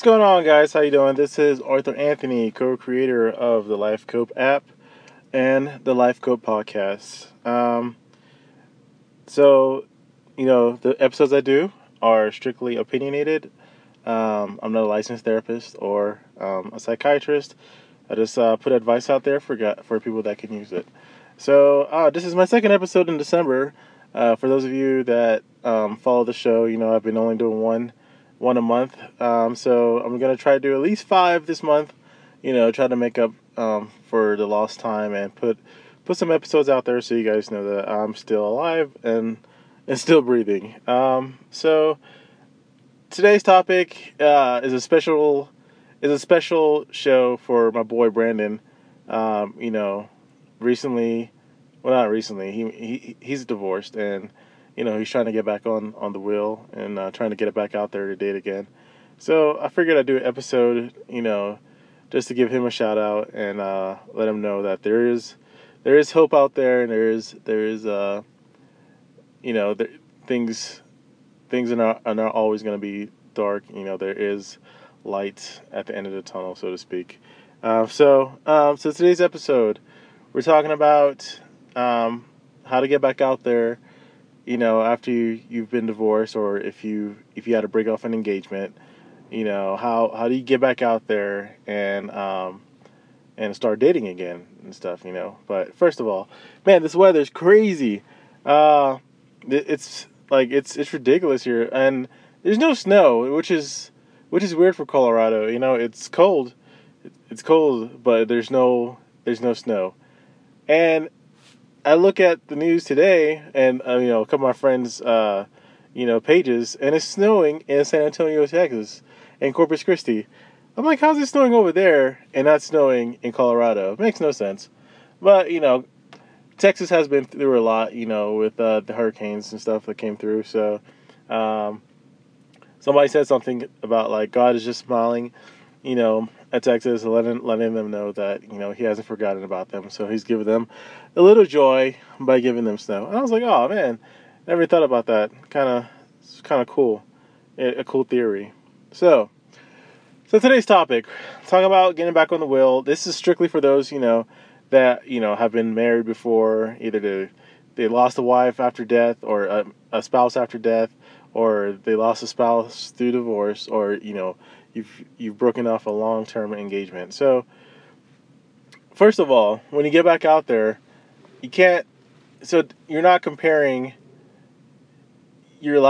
What's going on, guys? How you doing? This is Arthur Anthony, co-creator of the Life Cope app and the Life Cope podcast. So, the episodes I do are strictly opinionated. I'm not a licensed therapist or a psychiatrist. I just put advice out there for people that can use it. So, this is my second episode in December. For those of you that follow the show, I've been only doing one a month. So I'm gonna try to do at least 5 this month. Try to make up for the lost time and put some episodes out there so you guys know that I'm still alive and still breathing. So today's topic is a special show for my boy Brandon. Recently, well, not recently. He's divorced, and he's trying to get back on the wheel and trying to get it back out there to date again. So I figured I'd do an episode, just to give him a shout out and let him know that there is hope out there, and there is things are not always going to be dark. There is light at the end of the tunnel, so to speak. So today's episode, we're talking about how to get back out there, after you've been divorced, or if you had to break off an engagement. How do you get back out there and start dating again and stuff. But first of all, man, this weather's crazy. It's it's ridiculous here, and there's no snow, which is weird for Colorado. It's cold. It's cold, but there's no snow. And I look at the news today, and a couple of my friends, pages, and it's snowing in San Antonio, Texas, and Corpus Christi. I'm like, how's it snowing over there and not snowing in Colorado? It makes no sense. But Texas has been through a lot, with the hurricanes and stuff that came through. So, somebody said something about like God is just smiling, at Texas, letting them know that He hasn't forgotten about them. So He's giving them a little joy by giving them snow. And I was like, oh man, never thought about that. It's kind of cool, a cool theory. So today's topic, talking about getting back on the wheel. This is strictly for those that have been married before. Either they lost a wife after death, or a spouse after death, or they lost a spouse through divorce, or you've broken off a long-term engagement. So first of all, when you get back out there, you can't. So you're not comparing your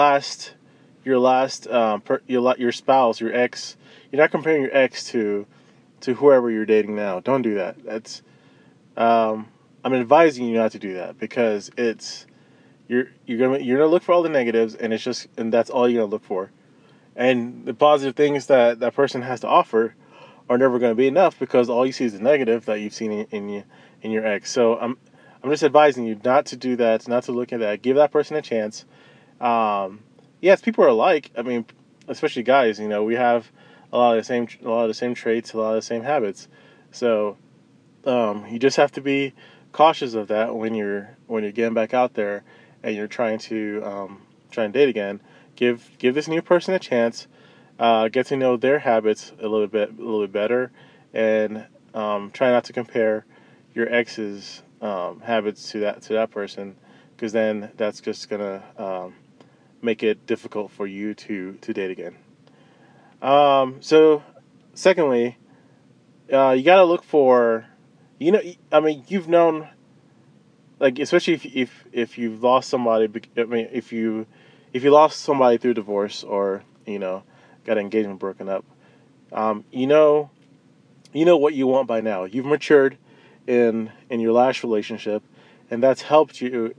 spouse, your ex. You're not comparing your ex to whoever you're dating now. Don't do that. That's I'm advising you not to do that, because you're gonna look for all the negatives, and that's all you're gonna look for. And the positive things that person has to offer are never going to be enough, because all you see is the negative that you've seen in your ex. So I'm just advising you not to do that, not to look at that. Give that person a chance. Yes, people are alike. I mean, especially guys. We have a lot of the same traits, a lot of the same habits. So you just have to be cautious of that when you're getting back out there and you're trying to date again. Give this new person a chance. Get to know their habits a little bit better, and try not to compare your ex's habits to that person, because then that's just gonna make it difficult for you to date again. So secondly, you gotta look for, you've known, like, especially if you've lost somebody. If you lost somebody through divorce, or got an engagement broken up, you know what you want by now. You've matured in your last relationship, and that's helped you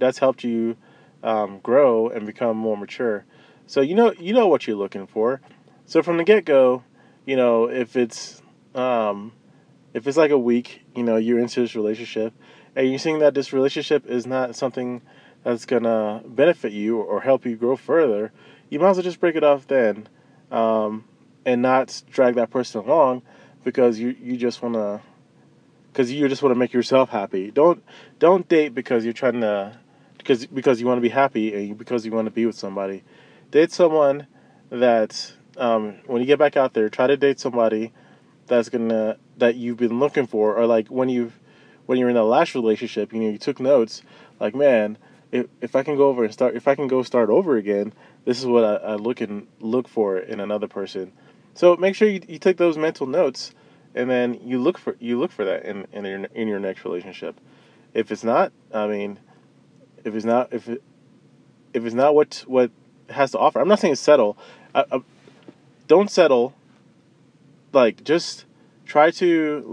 grow and become more mature. So you know what you're looking for. So from the get go, if it's like a week, you're into this relationship, and you're seeing that this relationship is not something that's gonna benefit you or help you grow further, you might as well just break it off then, and not drag that person along, because you just wanna make yourself happy. Don't date because you're trying to because you want to be happy, and because you want to be with somebody. Date someone that when you get back out there, try to date somebody that you've been looking for, or like when you're in the last relationship, you took notes, like, man, if I can go over and start over again, this is what I look for in another person. So make sure you take those mental notes, and then you look for that in your next relationship. If it's not, I mean, if it's not if it's not what it has to offer, I'm not saying settle. Don't settle. Like, just try to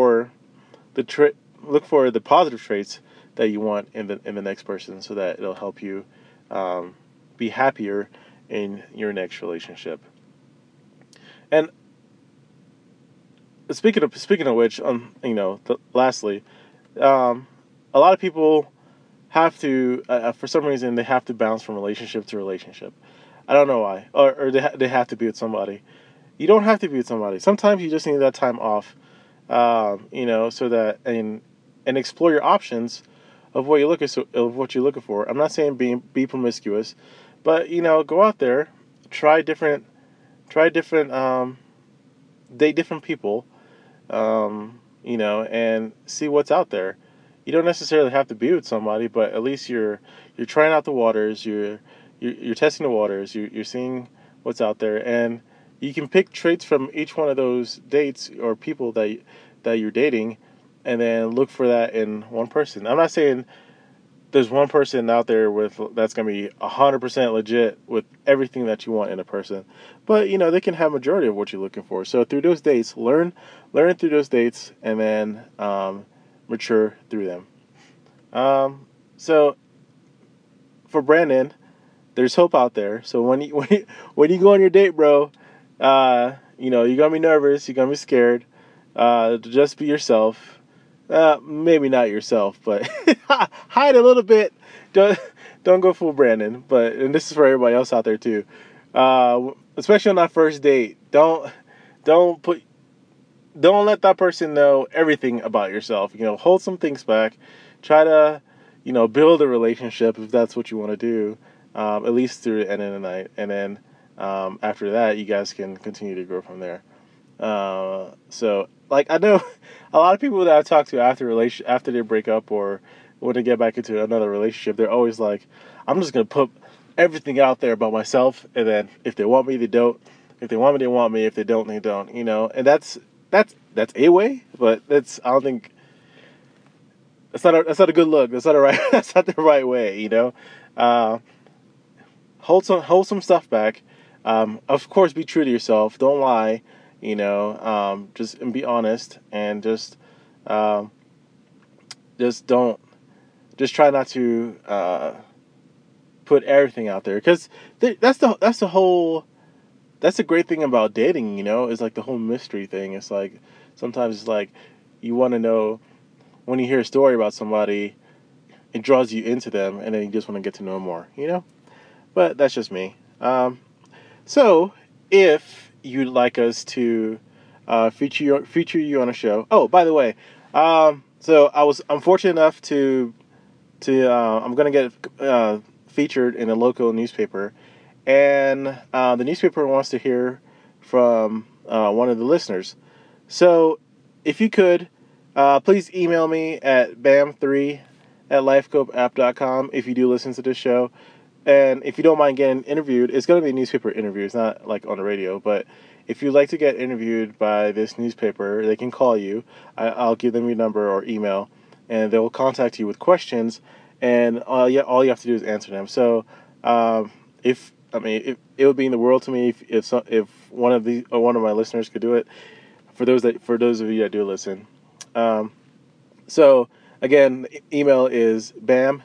look for the positive traits that you want in the next person, so that it'll help you be happier in your next relationship. And speaking of which, lastly, a lot of people have to, for some reason, they have to bounce from relationship to relationship. I don't know why, or they have to be with somebody. You don't have to be with somebody. Sometimes you just need that time off, so that and explore your options of what you're looking for. I'm not saying be promiscuous, but go out there, try different, date different people, and see what's out there. You don't necessarily have to be with somebody, but at least you're trying out the waters. You're testing the waters. You're seeing what's out there, and you can pick traits from each one of those dates or people that you're dating, and then look for that in one person. I'm not saying there's one person out there that's going to be 100% legit with everything that you want in a person, but they can have majority of what you're looking for. So through those dates, learn through those dates, and then mature through them. So for Brandon, there's hope out there. So when you go on your date, bro, you're gonna be nervous, you're gonna be scared. Just be yourself. Maybe not yourself, but hide a little bit. Don't go full Brandon. And this is for everybody else out there too. Especially on that first date, don't let that person know everything about yourself. Hold some things back. Try to, build a relationship if that's what you want to do. At least through the end of the night, and then after that, you guys can continue to grow from there. So, like, I know a lot of people that I talk to after they break up, or when they get back into another relationship, they're always like, "I'm just gonna put everything out there about myself, and then if they want me, they don't. If they want me, they want me. If they don't, they don't." And that's a way, but I don't think that's not a good look. That's not a right. That's not the right way. Uh, hold some stuff back. Of course, be true to yourself. Don't lie. Just and be honest, and don't try not to put everything out there, because that's the great thing about dating. Is like the whole mystery thing. It's like sometimes it's like you want to know, when you hear a story about somebody, it draws you into them, and then you just want to get to know more. But that's just me. So if you'd like us to feature you on a show. Oh, by the way, so I'm fortunate enough to I'm gonna get featured in a local newspaper, and the newspaper wants to hear from one of the listeners. So if you could, please email me at bam3@lifecopeapp.com if you do listen to this show. And if you don't mind getting interviewed, it's going to be a newspaper interview. It's not like on the radio. But if you'd like to get interviewed by this newspaper, they can call you. I'll give them your number or email, and they will contact you with questions. And all you have to do is answer them. So, it would mean the world to me if one of my listeners could do it. For those of you that do listen. So again, email is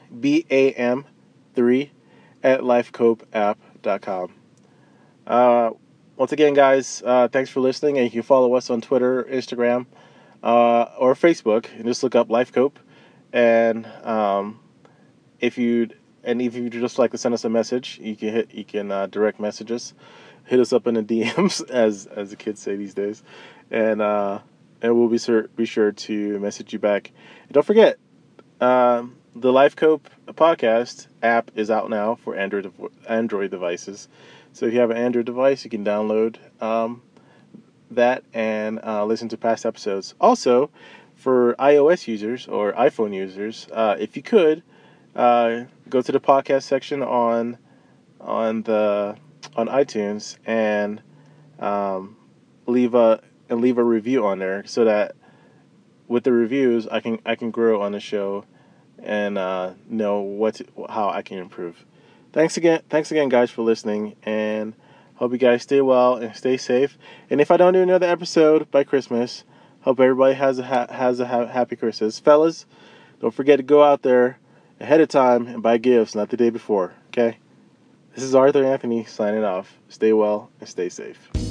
BAM3@lifecopeapp.com. Once again, guys, thanks for listening, and you can follow us on Twitter, Instagram, or Facebook, and just look up LifeCope. And if you'd just like to send us a message, you can direct message us, hit us up in the DMs, as the kids say these days, and we'll be sure to message you back. And don't forget, the LifeCope podcast app is out now for Android devices. So if you have an Android device, you can download that and listen to past episodes. Also, for iOS users or iPhone users, if you could go to the podcast section on iTunes and leave a review on there, so that with the reviews I can grow on the show and know how I can improve. Thanks again, guys, for listening, and hope you guys stay well and stay safe. And if I don't do another episode by Christmas, hope everybody has a happy Christmas, fellas. Don't forget to go out there ahead of time and buy gifts, not the day before. Okay. This is Arthur Anthony signing off. Stay well and stay safe.